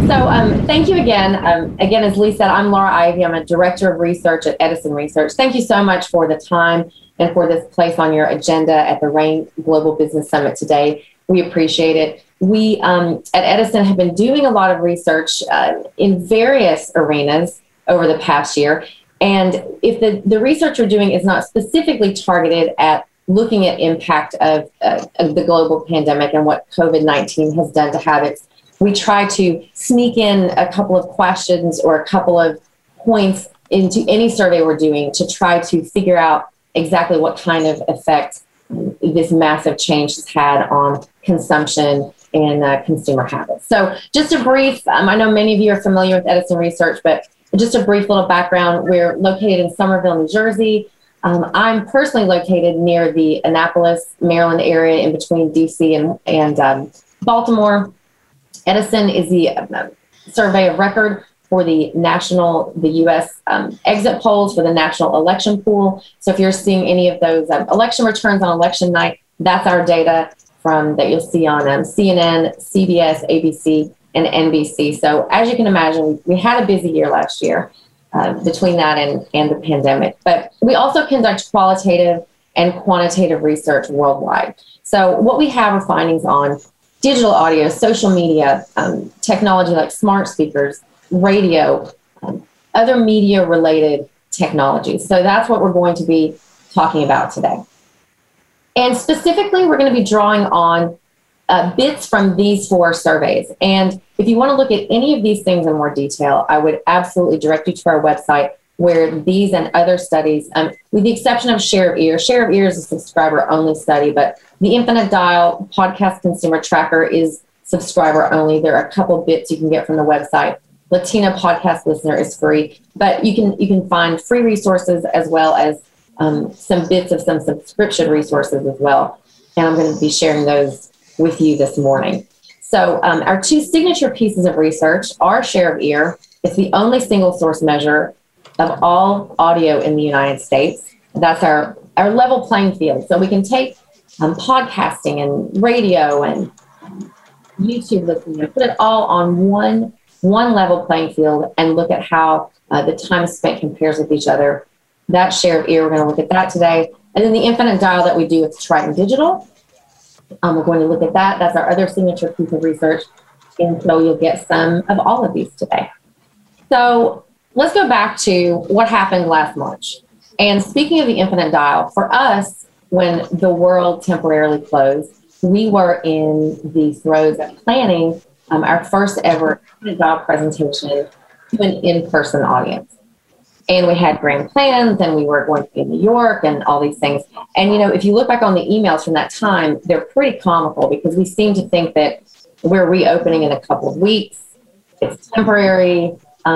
Thank you again. Again, as Lee said, I'm Laura Ivy. I'm a director of research at Edison Research. Thank you so much for the time and for this place on your agenda at the RAIN Global Business Summit today. We appreciate it. We at Edison have been doing a lot of research in various arenas over the past year. And if the research we're doing is not specifically targeted at looking at impact of the global pandemic and what COVID-19 has done to habits, we try to sneak in a couple of questions or a couple of points into any survey we're doing to try to figure out exactly what kind of effect this massive change has had on consumption and consumer habits. So just a brief, I know many of you are familiar with Edison Research, but just a brief little background. We're located in Somerville, New Jersey. I'm personally located near the Annapolis, Maryland area in between DC and Baltimore. Edison is the survey of record for the U.S. Exit polls for the national election pool. So if you're seeing any of those election returns on election night, that's our data that you'll see on CNN, CBS, ABC, and NBC. So as you can imagine, we had a busy year last year between that and the pandemic. But we also conduct qualitative and quantitative research worldwide. So what we have are findings on digital audio, social media, technology like smart speakers, radio, other media-related technologies. So that's what we're going to be talking about today. And specifically, we're going to be drawing on bits from these 4 surveys. And if you want to look at any of these things in more detail, I would absolutely direct you to our website where these and other studies, with the exception of Share of Ear. Share of Ear is a subscriber-only study, but the Infinite Dial Podcast Consumer Tracker is subscriber-only. There are a couple bits you can get from the website. Latino Podcast Listener is free, but you can find free resources as well as some bits of some subscription resources as well. And I'm going to be sharing those with you this morning. So our 2 signature pieces of research are Share of Ear. It's the only single source measure of all audio in the United States. That's our level playing field. So we can take podcasting and radio and YouTube listening and put it all on one level playing field and look at how the time spent compares with each other. That Share of Ear, we're going to look at that today. And then the Infinite Dial that we do with Triton Digital, we're going to look at that. That's our other signature piece of research. And so you'll get some of all of these today. So let's go back to what happened last March. And speaking of the Infinite Dial, for us, when the world temporarily closed, we were in the throes of planning our first ever Infinite Dial presentation to an in-person audience. And we had grand plans and we were going to be in New York and all these things. And, if you look back on the emails from that time, they're pretty comical because we seem to think that we're reopening in a couple of weeks. It's temporary.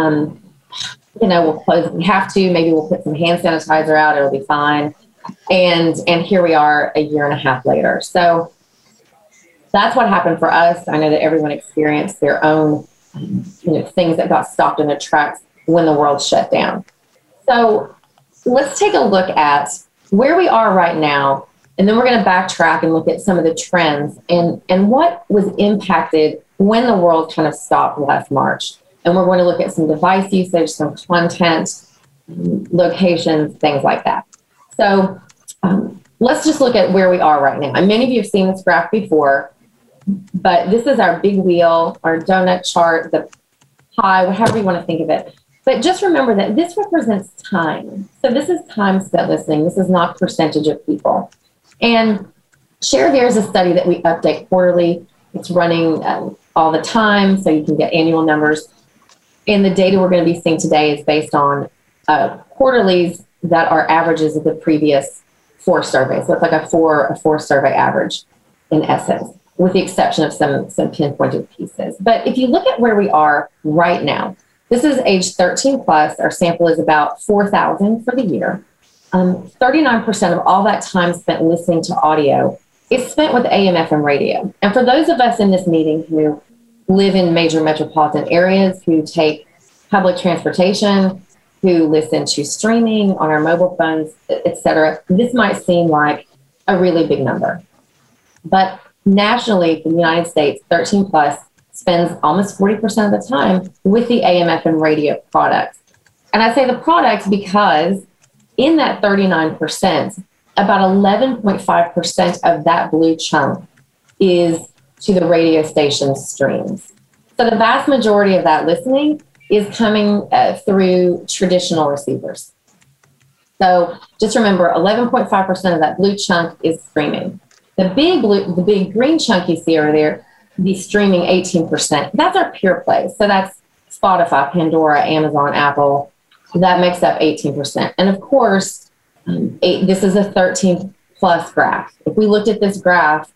We'll close if we have to. Maybe we'll put some hand sanitizer out. It'll be fine. And here we are a year and a half later. So that's what happened for us. I know that everyone experienced their own, things that got stopped in their tracks when the world shut down. So let's take a look at where we are right now, and then we're going to backtrack and look at some of the trends and what was impacted when the world kind of stopped last March. And we're going to look at some device usage, some content, locations, things like that. So let's just look at where we are right now. And many of you have seen this graph before, but this is our big wheel, our donut chart, the pie, however you want to think of it. But just remember that this represents time. So this is time spent listening. This is not percentage of people. And Share of Ear is a study that we update quarterly. It's running all the time, so you can get annual numbers. And the data we're going to be seeing today is based on quarterlies that are averages of the previous 4 surveys. So it's like a four survey average in essence, with the exception of some pinpointed pieces. But if you look at where we are right now, this is age 13 plus. Our sample is about 4,000 for the year. 39% of all that time spent listening to audio is spent with AM, FM radio. And for those of us in this meeting who live in major metropolitan areas, who take public transportation, who listen to streaming on our mobile phones, et cetera, this might seem like a really big number. But nationally, for the United States, 13 plus spends almost 40% of the time with the AM/FM radio products. And I say the products because in that 39%, about 11.5% of that blue chunk is to the radio station streams. So the vast majority of that listening is coming through traditional receivers. So just remember, 11.5% of that blue chunk is streaming. The big green chunk you see over there, the streaming 18%. That's our pure play. So that's Spotify, Pandora, Amazon, Apple. That makes up 18%. And of course, this is a 13 plus graph. If we looked at this graph,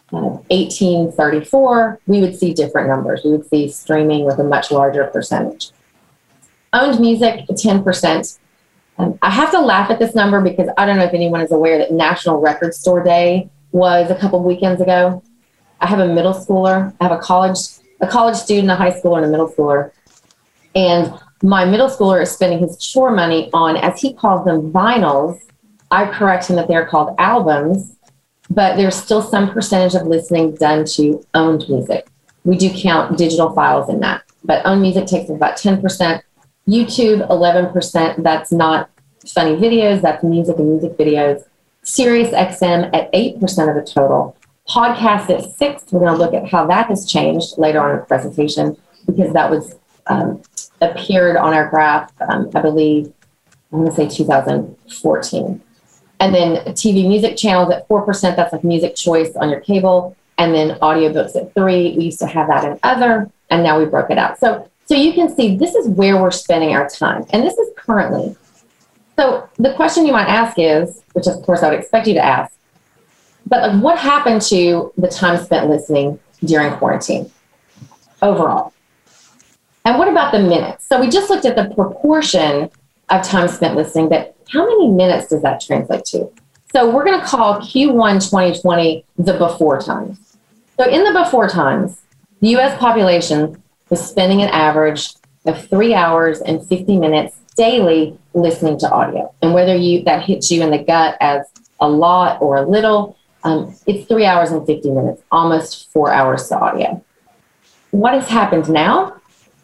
1834, we would see different numbers. We would see streaming with a much larger percentage. Owned music, 10%. I have to laugh at this number because I don't know if anyone is aware that National Record Store Day was a couple of weekends ago. I have a middle schooler. I have a college student, a high schooler, and a middle schooler. And my middle schooler is spending his chore money on, as he calls them, vinyls. I correct him that they're called albums, but there's still some percentage of listening done to owned music. We do count digital files in that, but owned music takes about 10%. YouTube, 11%. That's not funny videos. That's music and music videos. Sirius XM at 8% of the total. Podcast at 6%. We're going to look at how that has changed later on in the presentation because that was appeared on our graph, I believe, I'm going to say 2014. And then TV music channels at 4%. That's like music choice on your cable. And then audiobooks at 3%. We used to have that in other, and now we broke it out. So you can see this is where we're spending our time. And this is currently. So the question you might ask is, which of course I would expect you to ask, but like, what happened to the time spent listening during quarantine overall? And what about the minutes? So we just looked at the proportion of time spent listening, but how many minutes does that translate to? So we're going to call Q1 2020 the before times. So in the before times, the U.S. population was spending an average of 3 hours and 50 minutes daily listening to audio. And whether that hits you in the gut as a lot or a little, it's 3 hours and 50 minutes, almost 4 hours to audio. What has happened now?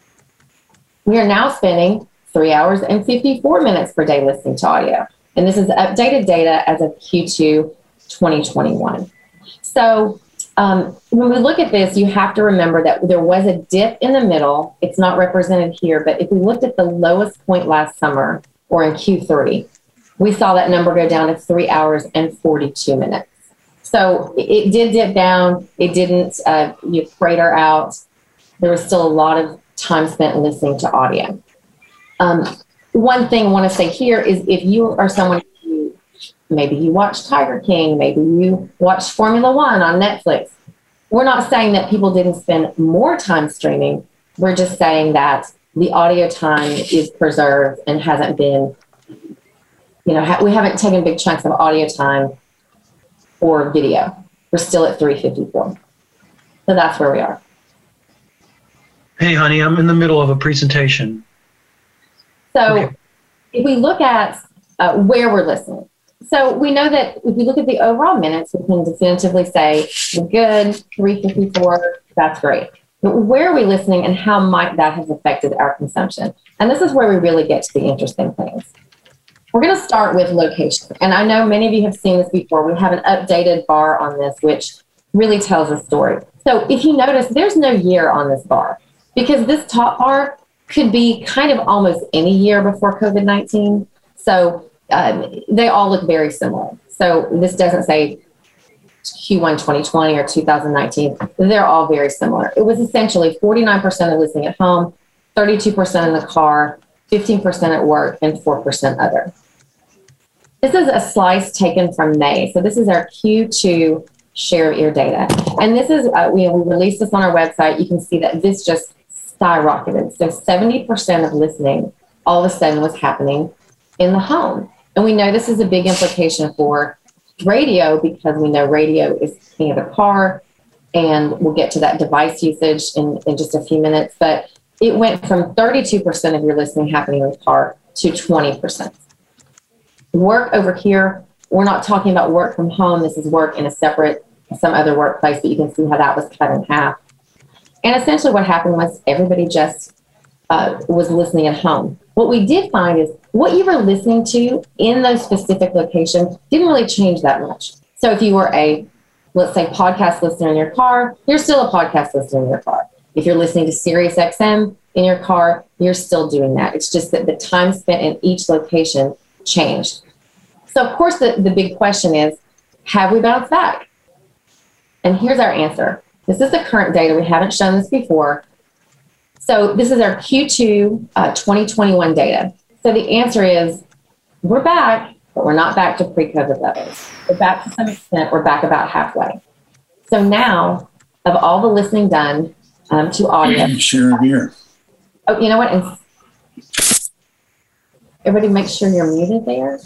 We are now spending 3 hours and 54 minutes per day listening to audio. And this is updated data as of Q2 2021. So when we look at this, you have to remember that there was a dip in the middle. It's not represented here, but if we looked at the lowest point last summer or in Q3, we saw that number go down to 3 hours and 42 minutes. So it did dip down. It didn't crater out. There was still a lot of time spent listening to audio. One thing I want to say here is if you are someone who, maybe you watch Tiger King, maybe you watch Formula One on Netflix, we're not saying that people didn't spend more time streaming. We're just saying that the audio time is preserved and hasn't been, we haven't taken big chunks of audio time or video. We're still at 354. So that's where we are. Hey, honey, I'm in the middle of a presentation. So okay. If we look at where we're listening, so we know that if we look at the overall minutes, we can definitively say we're good, 354, that's great. But where are we listening and how might that have affected our consumption? And this is where we really get to the interesting things. We're going to start with location. And I know many of you have seen this before. We have an updated bar on this, which really tells a story. So if you notice, there's no year on this bar because this top bar could be kind of almost any year before COVID-19. So they all look very similar. So this doesn't say Q1 2020 or 2019. They're all very similar. It was essentially 49% of listening at home, 32% in the car, 15% at work, and 4% other. This is a slice taken from May. So this is our Q2 share of ear data. And this is, we released this on our website. You can see that this just skyrocketed. So 70% of listening all of a sudden was happening in the home. And we know this is a big implication for radio because we know radio is king of the car, and we'll get to that device usage in just a few minutes. But it went from 32% of your listening happening in the car to 20%. Work over here, we're not talking about work from home. This is work in a separate, some other workplace, but you can see how that was cut in half. And essentially what happened was everybody just was listening at home. What we did find is what you were listening to in those specific locations didn't really change that much. So if you were a, let's say, podcast listener in your car, you're still a podcast listener in your car. If you're listening to Sirius XM in your car, you're still doing that. It's just that the time spent in each location changed. So of course, the big question is, have we bounced back? And here's our answer. This is the current data. We haven't shown this before. So this is our Q2 2021 data. So the answer is, we're back, but we're not back to pre-COVID levels. We're back to some extent. We're back about halfway. So now, of all the listening done to audio. Share here. Oh, you know what? And everybody make sure you're muted there.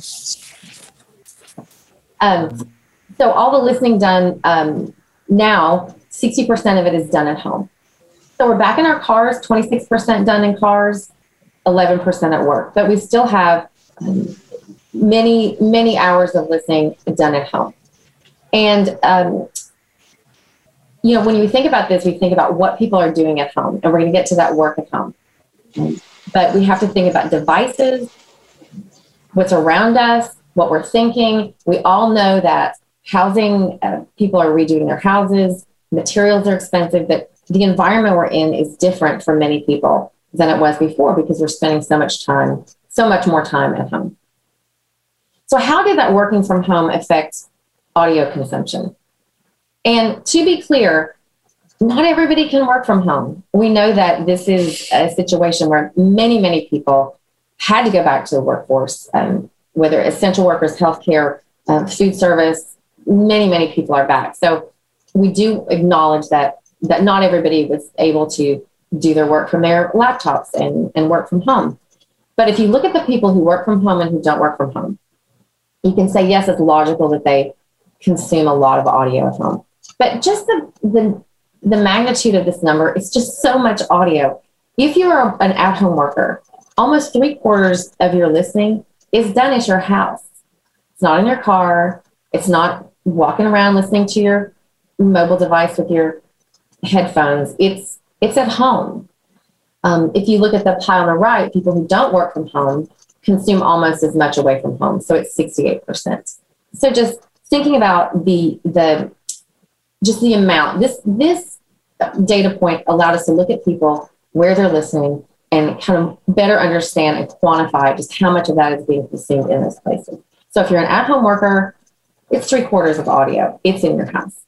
So all the listening done now, 60% of it is done at home. So we're back in our cars, 26% done in cars, 11% at work. But we still have many, many hours of listening done at home. And, you know, when you think about this, we think about what people are doing at home. And we're going to get to that work at home. But we have to think about devices, what's around us, what we're thinking. We all know that housing, people are redoing their houses, materials are expensive, but the environment we're in is different for many people than it was before because we're spending so much more time at home. So how did that working from home affect audio consumption? And to be clear, not everybody can work from home. We know that this is a situation where many, many people had to go back to the workforce, whether essential workers, healthcare, food service, many, many people are back. So we do acknowledge that not everybody was able to do their work from their laptops and work from home. But if you look at the people who work from home and who don't work from home, you can say, yes, it's logical that they consume a lot of audio at home. But just the magnitude of this number, it's just so much audio. If you're an at-home worker, almost 3/4 of your listening is done at your house. It's not in your car. It's not walking around listening to your mobile device with your headphones. It's at home. If you look at the pie on the right, people who don't work from home consume almost as much away from home. So it's 68%. So just thinking about the amount, this data point allowed us to look at people, where they're listening, and kind of better understand and quantify just how much of that is being consumed in those places. So if you're an at-home worker, it's 3/4 of audio. It's in your house.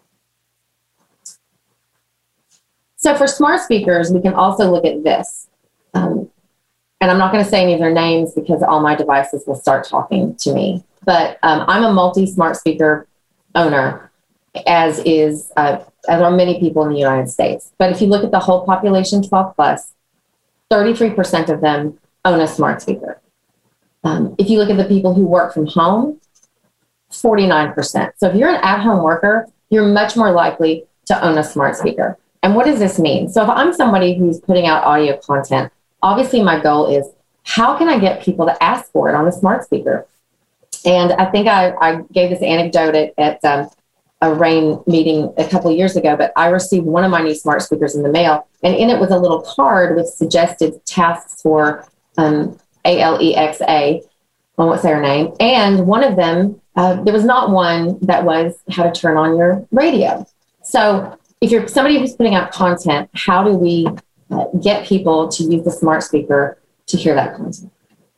So for smart speakers, we can also look at this. And I'm not going to say any of their names because all my devices will start talking to me. But I'm a multi-smart speaker owner, as are many people in the United States. But if you look at the whole population, 12 plus, 33% of them own a smart speaker. If you look at the people who work from home, 49%. So if you're an at-home worker, you're much more likely to own a smart speaker. And what does this mean? So if I'm somebody who's putting out audio content, obviously my goal is, how can I get people to ask for it on a smart speaker? And I think I gave this anecdote at a RAIN meeting a couple of years ago, but I received one of my new smart speakers in the mail, and in it was a little card with suggested tasks for Alexa, I won't say her name, and one of them, there was not one that was how to turn on your radio. So if you're somebody who's putting out content, how do we get people to use the smart speaker to hear that content?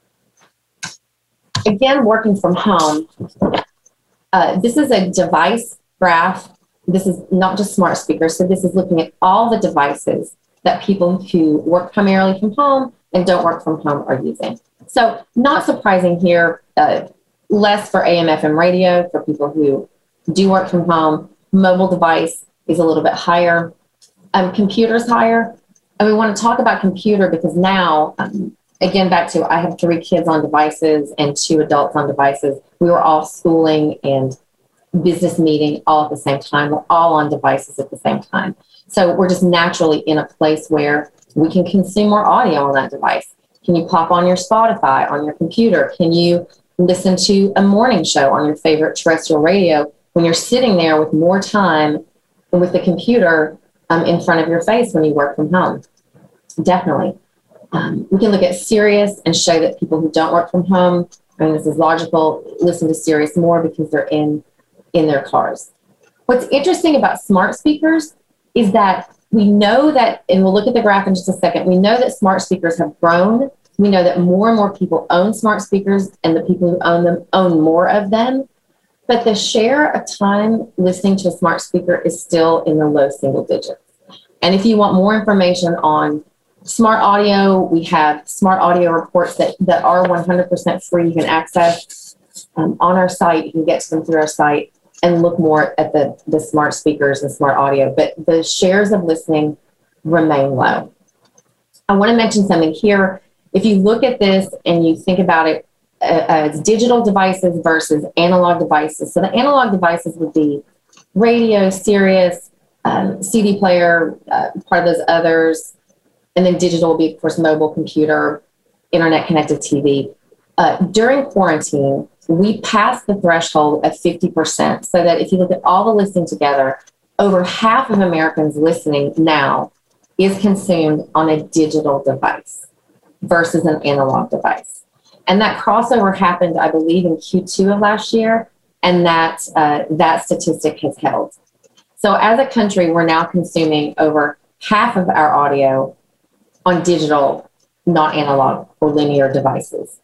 Again, working from home, this is a device graph. This is not just smart speakers. So this is looking at all the devices that people who work primarily from home and don't work from home are using. So not surprising here, less for AM, FM radio for people who do work from home. Mobile device is a little bit higher. Computer's higher. And we want to talk about computer because now, again, back to, I have 3 kids on devices and 2 adults on devices. We were all schooling and business meeting all at the same time. We're all on devices at the same time. So we're just naturally in a place where we can consume more audio on that device. Can you pop on your Spotify on your computer? Can you listen to a morning show on your favorite terrestrial radio when you're sitting there with more time with the computer in front of your face when you work from home. Definitely. We can look at Sirius and show that people who don't work from home, I mean, this is logical, listen to Sirius more because they're in their cars. What's interesting about smart speakers is that we know that, and we'll look at the graph in just a second, we know that smart speakers have grown. We know that more and more people own smart speakers, and the people who own them own more of them. But the share of time listening to a smart speaker is still in the low single digits. And if you want more information on smart audio, we have smart audio reports that are 100% free. You can access on our site. You can get to them through our site and look more at the smart speakers and smart audio. But the shares of listening remain low. I want to mention something here. If you look at this and you think about it as digital devices versus analog devices. So the analog devices would be radio, Sirius, CD player, part of those others. And then digital will be, of course, mobile computer, internet connected TV. During quarantine, we passed the threshold of 50%. So that if you look at all the listening together, over half of Americans listening now is consumed on a digital device versus an analog device. And that crossover happened, I believe, in Q2 of last year, and that statistic has held. So as a country, we're now consuming over half of our audio on digital, not analog or linear devices.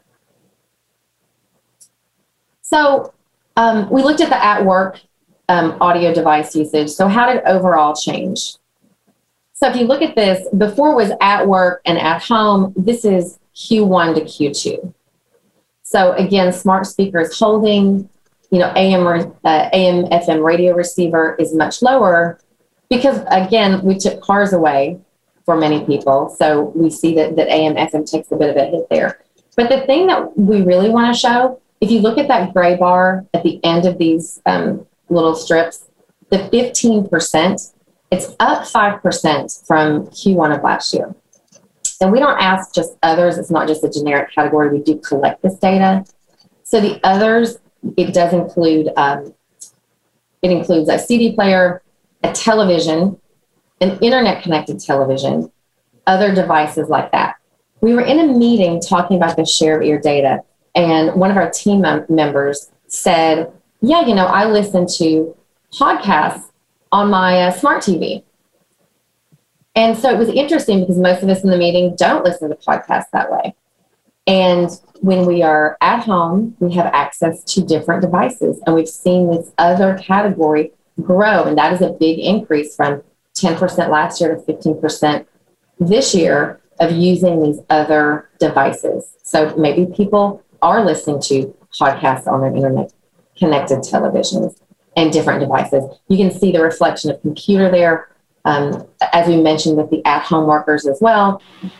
So we looked at the at-work audio device usage. So how did overall change? So if you look at this, before was at work and at home, this is Q1 to Q2. So again, smart speakers holding, AM, FM radio receiver is much lower because, again, we took cars away for many people. So we see that AM, FM takes a bit of a hit there. But the thing that we really want to show, if you look at that gray bar at the end of these little strips, the 15%, it's up 5% from Q1 of last year. And we don't ask just others. It's not just a generic category. We do collect this data. So the others, it does include, it includes a CD player, a television, an internet-connected television, other devices like that. We were in a meeting talking about the share of ear data, and one of our team members said, yeah, I listen to podcasts on my smart TV. And so it was interesting because most of us in the meeting don't listen to podcasts that way. And when we are at home, we have access to different devices. And we've seen this other category grow. And that is a big increase from 10% last year to 15% this year of using these other devices. So maybe people are listening to podcasts on their internet connected televisions and different devices. You can see the reflection of computer there. As we mentioned with the at-home workers as well.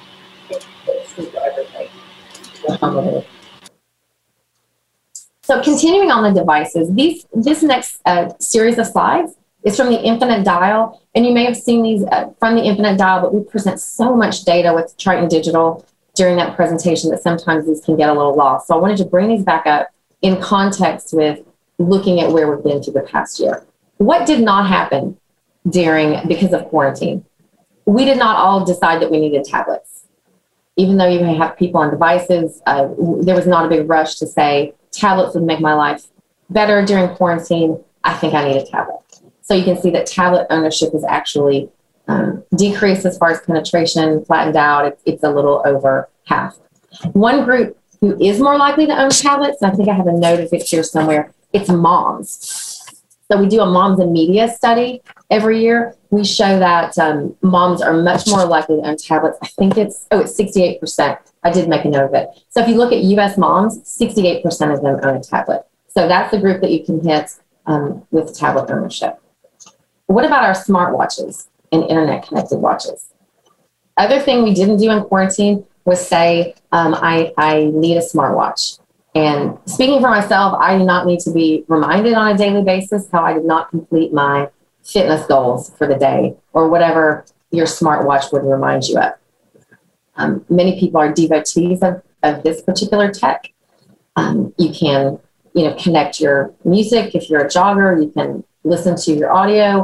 So continuing on the devices, this next series of slides is from the Infinite Dial. And you may have seen these from the Infinite Dial, but we present so much data with Triton Digital during that presentation that sometimes these can get a little lost. So I wanted to bring these back up in context with looking at where we've been through the past year. What did not happen because of quarantine? We did not all decide that we needed tablets. Even though you may have people on devices, there was not a big rush to say tablets would make my life better during quarantine. I think I need a tablet. So you can see that tablet ownership has actually decreased as far as penetration, flattened out. It's a little over half. One group who is more likely to own tablets, and I think I have a note of it here somewhere, it's moms. So we do a moms and media study every year. We show that moms are much more likely to own tablets. I think it's 68%. I did make a note of it. So if you look at US moms, 68% of them own a tablet. So that's the group that you can hit with tablet ownership. What about our smartwatches and internet connected watches? Other thing we didn't do in quarantine was say, I need a smartwatch. And speaking for myself, I do not need to be reminded on a daily basis how I did not complete my fitness goals for the day or whatever your smartwatch would remind you of. Many people are devotees of this particular tech. You can, connect your music. If you're a jogger, you can listen to your audio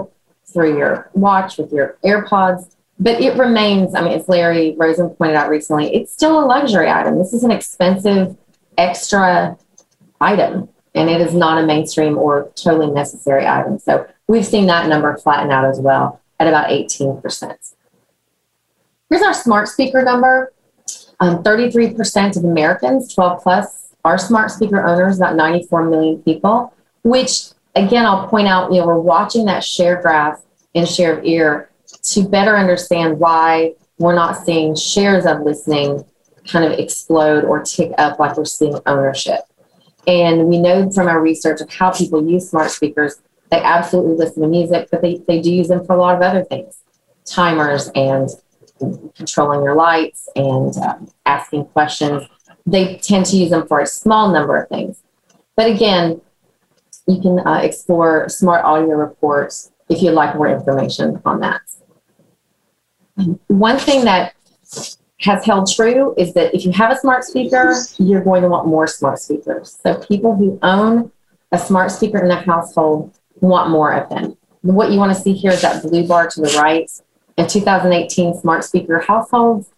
through your watch, with your AirPods. But it remains, I mean, as Larry Rosen pointed out recently, it's still a luxury item. This is an expensive extra item, and it is not a mainstream or totally necessary item. So we've seen that number flatten out as well at about 18%. Here's our smart speaker number. 33% of Americans, 12 plus, are smart speaker owners, about 94 million people, which, again, I'll point out, we're watching that share graph and share of ear to better understand why we're not seeing shares of listening kind of explode or tick up like we're seeing ownership. And we know from our research of how people use smart speakers, they absolutely listen to music, but they do use them for a lot of other things, timers and controlling your lights and asking questions. They tend to use them for a small number of things. But again, you can explore Smart Audio Reports if you'd like more information on that. One thing that has held true is that if you have a smart speaker, you're going to want more smart speakers. So people who own a smart speaker in their household want more of them. What you want to see here is that blue bar to the right. In 2018, smart speaker households,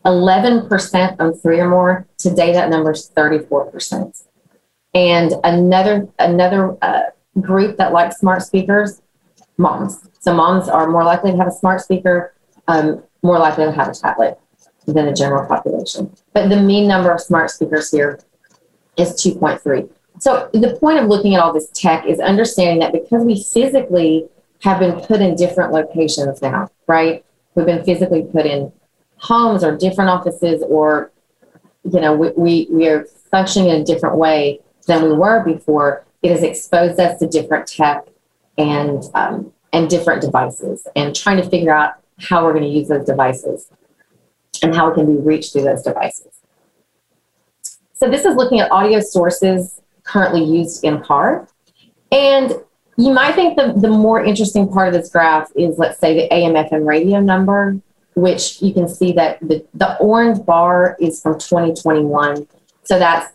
11% own 3 or more. Today, that number is 34%. And another group that likes smart speakers, moms. So moms are more likely to have a smart speaker, more likely to have a tablet than the general population. But the mean number of smart speakers here is 2.3. So the point of looking at all this tech is understanding that because we physically have been put in different locations now, right? We've been physically put in homes or different offices, or, we are functioning in a different way than we were before. It has exposed us to different tech and different devices, and trying to figure out how we're going to use those devices and how it can be reached through those devices. So this is looking at audio sources currently used in car. And you might think the more interesting part of this graph is, let's say, the AM/FM radio number, which you can see that the orange bar is from 2021. So that's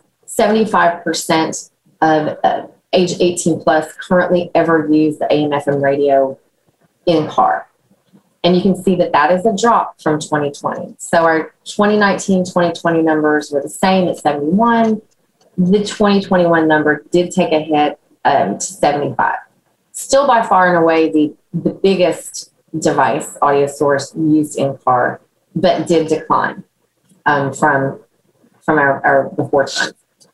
75% of age 18 plus currently ever use the AM/FM radio in car. And you can see that that is a drop from 2020. So our 2019, 2020 numbers were the same at 71. The 2021 number did take a hit to 75. Still by far and away the biggest device, audio source used in car, but did decline from our before times.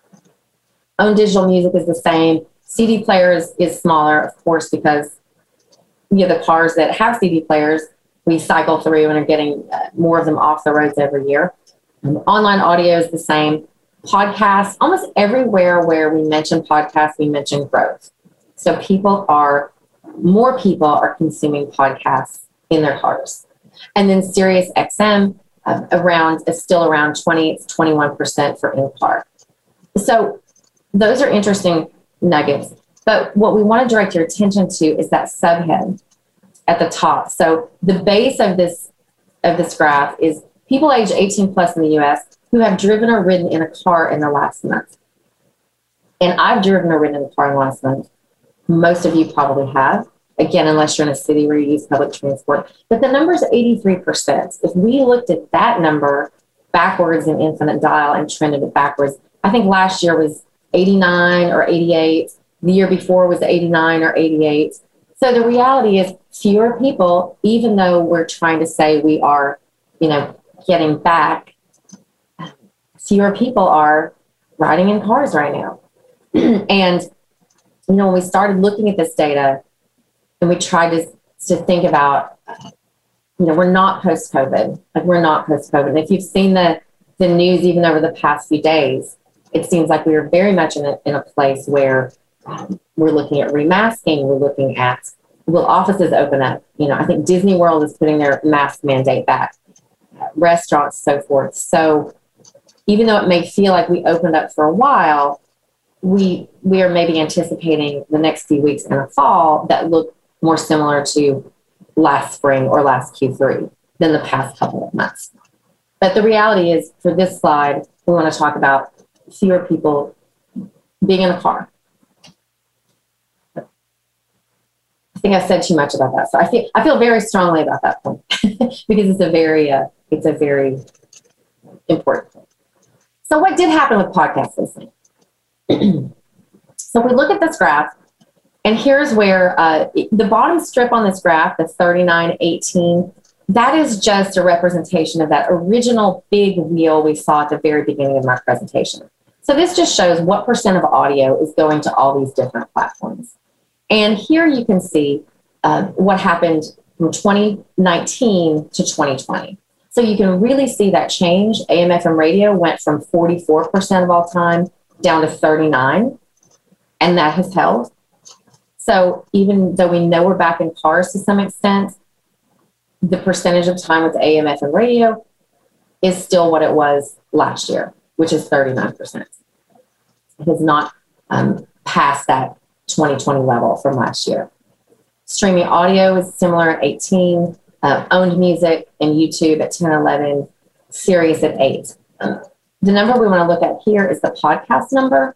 Own digital music is the same. CD players is smaller, of course, because the cars that have CD players, we cycle through and are getting more of them off the roads every year. Online audio is the same. Podcasts, almost everywhere where we mention podcasts, we mention growth. So more people are consuming podcasts in their cars. And then Sirius XM is still around 21% for in-car. So those are interesting nuggets. But what we want to direct your attention to is that subhead at the top. So the base of this graph is people age 18 plus in the US who have driven or ridden in a car in the last month. And I've driven or ridden in a car in the last month. Most of you probably have, again, unless you're in a city where you use public transport. But the number is 83%. If we looked at that number backwards in infinite dial and trended it backwards, I think last year was 89 or 88. The year before was 89 or 88. So the reality is fewer people, even though we're trying to say we are, getting back, fewer people are riding in cars right now. And, when we started looking at this data and we tried to think about, we're not post-COVID. We're not post-COVID. And if you've seen the news even over the past few days, it seems like we are very much in a place where we're looking at remasking. We're looking at, will offices open up? I think Disney World is putting their mask mandate back, restaurants, so forth. So even though it may feel like we opened up for a while, we are maybe anticipating the next few weeks in the fall that look more similar to last spring or last Q3 than the past couple of months. But the reality is, for this slide, we want to talk about fewer people being in a car. think I've said too much about that. So I feel very strongly about that point because it's a very important point. So what did happen with podcast listening? So we look at this graph, and here's where the bottom strip on this graph, the 39.18, that is just a representation of that original big wheel we saw at the very beginning of my presentation. So this just shows what percent of audio is going to all these different platforms. And here you can see what happened from 2019 to 2020. So you can really see that change. AM/FM radio went from 44% of all time down to 39%, and that has held. So even though we know we're back in cars to some extent, the percentage of time with AM/FM radio is still what it was last year, which is 39%. It has not passed that 2020 level from last year. Streaming audio is similar at 18, owned music and YouTube at 10 or 11, Sirius at 8. The number we want to look at here is the podcast number.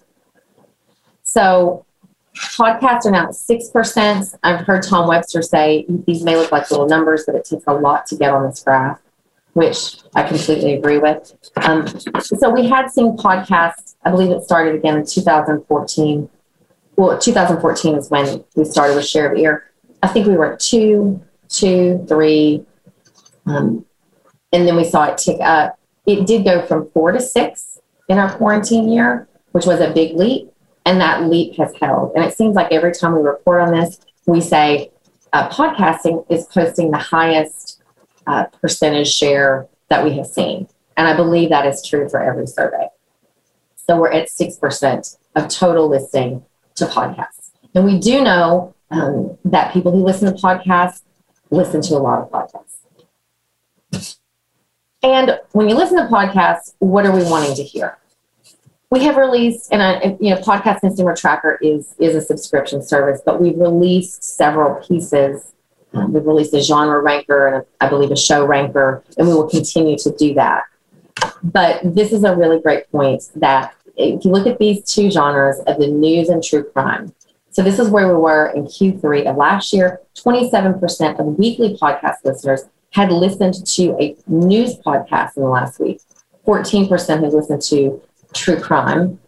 So podcasts are now at 6%. I've heard Tom Webster say these may look like little numbers, but it takes a lot to get on this graph, which I completely agree with. So we had seen podcasts, I believe it started again in 2014. Well, 2014 is when we started with Share of Ear. I think we were at 2, 3, and then we saw it tick up. It did go from 4 to 6 in our quarantine year, which was a big leap, and that leap has held. And it seems like every time we report on this, we say podcasting is posting the highest percentage share that we have seen. And I believe that is true for every survey. So we're at 6% of total listening to podcasts. And we do know that people who listen to podcasts listen to a lot of podcasts. And when you listen to podcasts, what are we wanting to hear? We have released, and Podcast Consumer Tracker is a subscription service, but we've released several pieces. We've released a genre ranker and I believe a show ranker, and we will continue to do that. But this is a really great point that if you look at these two genres of the news and true crime, so this is where we were in Q3 of last year, 27% of weekly podcast listeners had listened to a news podcast in the last week. 14% had listened to true crime.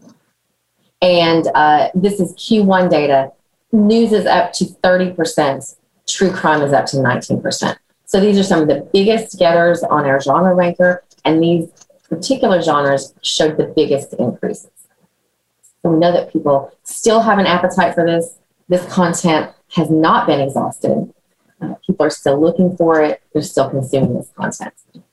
And this is Q1 data. News is up to 30%. True crime is up to 19%. So these are some of the biggest getters on our genre ranker, and these particular genres showed the biggest increases. So we know that people still have an appetite for this. This content has not been exhausted. People are still looking for it. They're still consuming this content.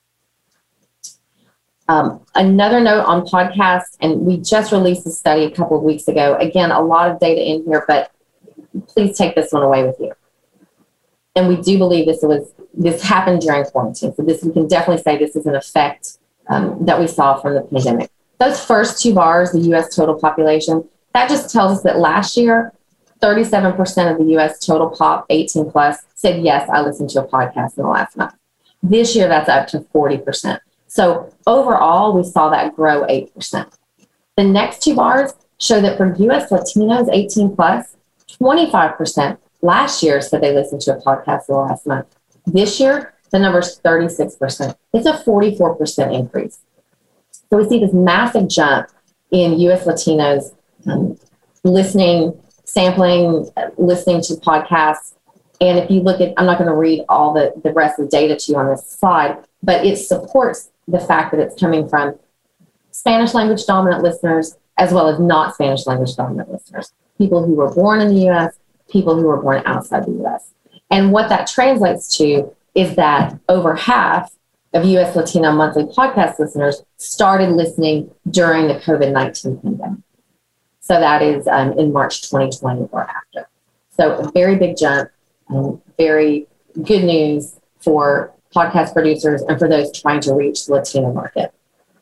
Another note on podcasts, and we just released a study a couple of weeks ago. Again, a lot of data in here, but please take this one away with you. And we do believe this happened during quarantine. So we can definitely say this is an effect that we saw from the pandemic. Those first two bars, the U.S. total population, that just tells us that last year, 37% of the U.S. total pop 18 plus said, yes, I listened to a podcast in the last month. This year, that's up to 40%. So overall, we saw that grow 8%. The next two bars show that for U.S. Latinos 18 plus, 25% last year said they listened to a podcast in the last month. This year, the number is 36%. It's a 44% increase. So we see this massive jump in U.S. Latinos listening, sampling, listening to podcasts. And if you look at, I'm not going to read all the rest of the data to you on this slide, but it supports the fact that it's coming from Spanish language dominant listeners as well as not Spanish language dominant listeners, people who were born in the U.S., people who were born outside the U.S. And what that translates to is that over half of U.S. Latino monthly podcast listeners started listening during the COVID-19 pandemic. So that is in March 2020 or after. So a very big jump, very good news for podcast producers and for those trying to reach the Latino market.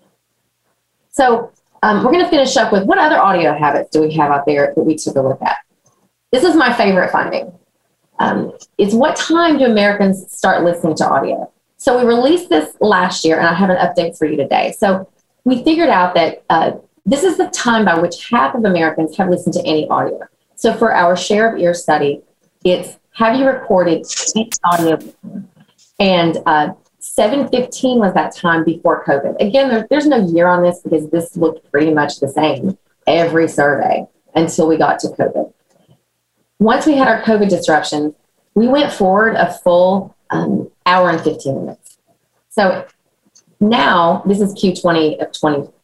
So we're going to finish up with what other audio habits do we have out there that we took a look at. This is my favorite finding. It's what time do Americans start listening to audio? So we released this last year, and I have an update for you today. So we figured out that this is the time by which half of Americans have listened to any audio. So for our Share of Ear study, It's, have you recorded each audio? And 7/15 was that time before COVID. Again, there's no year on this because this looked pretty much the same every survey until we got to COVID. Once we had our COVID disruption, we went forward a full hour and 15 minutes. So now this is Q2 of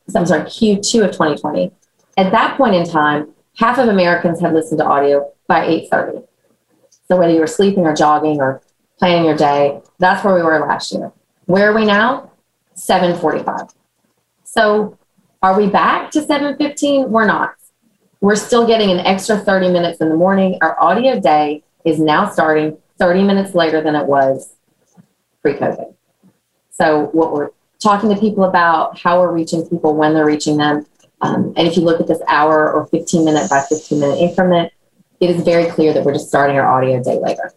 2020. At that point in time, half of Americans had listened to audio by 8:30. So whether you were sleeping or jogging or planning your day, that's where we were last year. Where are we now? 7:45. So are we back to 7:15? We're not. We're still getting an extra 30 minutes in the morning. Our audio day is now starting 30 minutes later than it was pre-COVID. So what we're talking to people about, how we're reaching people, when they're reaching them. And if you look at this hour or 15-minute by 15-minute increment, it is very clear that we're just starting our audio day later.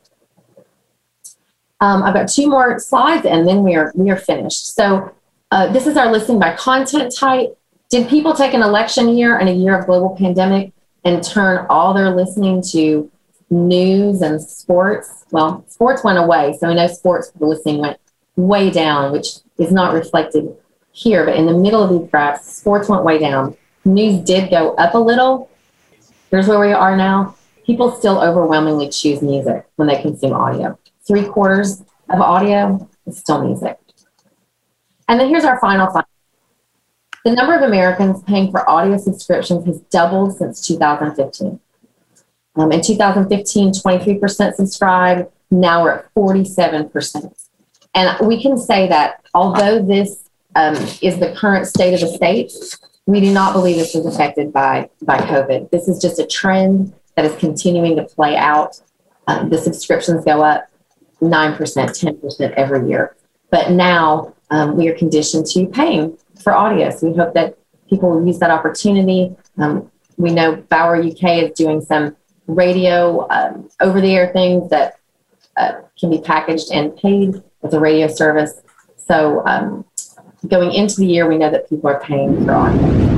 I've got 2 more slides and then we are finished. So this is our listing by content type. Did people take an election year and a year of global pandemic and turn all their listening to news and sports? Well, sports went away. So we know sports listening went way down, which is not reflected here, but in the middle of these graphs, sports went way down. News did go up a little. Here's where we are now. People still overwhelmingly choose music when they consume audio. 3/4 of audio is still music. And then here's our final finding. The number of Americans paying for audio subscriptions has doubled since 2015. In 2015, 23% subscribed. Now we're at 47%. And we can say that although this is the current state of the state, we do not believe this was affected by COVID. This is just a trend that is continuing to play out. The subscriptions go up 9%, 10% every year. But now we are conditioned to paying for audio. So we hope that people will use that opportunity. We know Bauer UK is doing some radio over-the-air things that can be packaged and paid with a radio service. So going into the year, we know that people are paying for audio.